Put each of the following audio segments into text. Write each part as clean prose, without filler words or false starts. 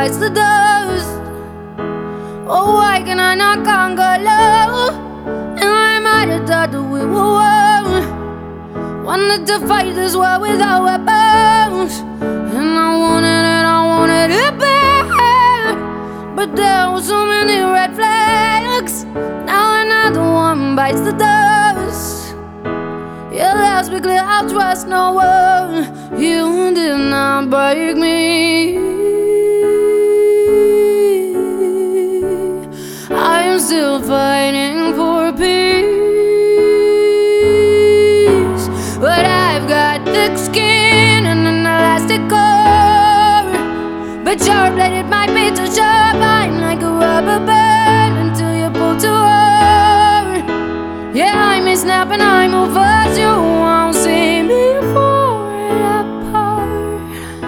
bites the dust. Oh, why can I not conquer love? And I might have thought that we were one. Wanted to fight this war without weapons, and I wanted it bad. But there were so many red flags. Now another one bites the dust. Yeah, let's be clear, I'll trust no one. You did not break me. I am still fighting for peace, but I've got thick skin and an elastic core. But sharp-bladed might be too sharp. I'm like a rubber band until you pull too hard. Yeah, I may snap and I move fast. You won't see me fall apart,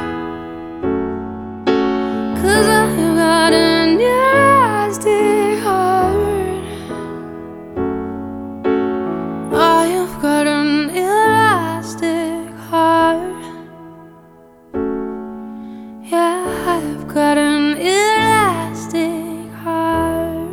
'cause I've got an elastic heart. I've got an elastic heart. Yeah, I've got an elastic heart.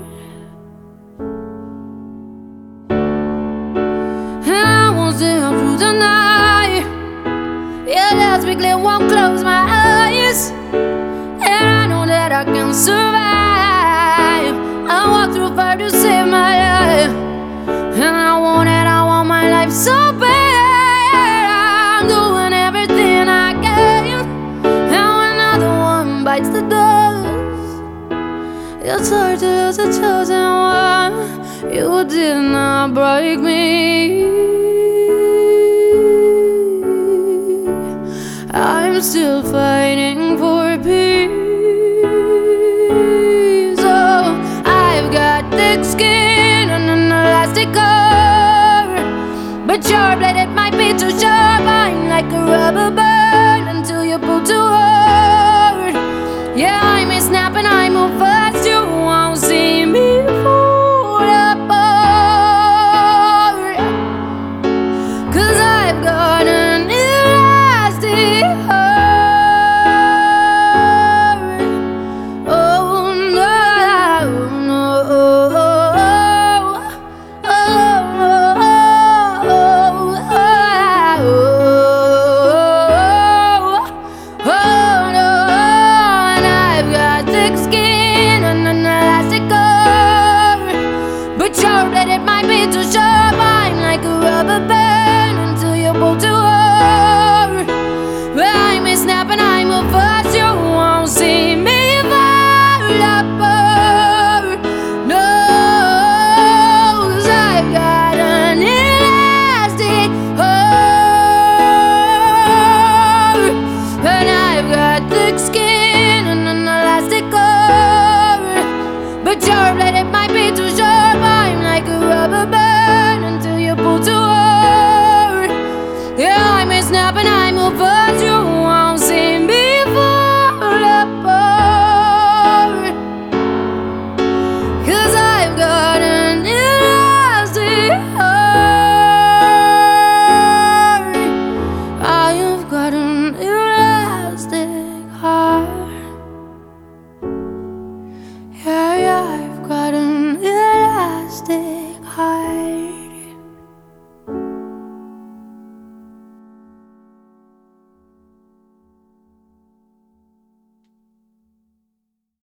And I won't stay up through the night. Yeah, let's be clear, won't close my eyes. And I know that I can survive. I walk through fire to save my life, and I want my life so bad. I'm doing everything I can. Now another one bites the dust. It's hard to lose the chosen one. You did not break me. I'm still fighting for peace. Oh, I've got thick skin and an elastic core, but sharp-bladed might be too sharp. I'm like a rubber band until you pull too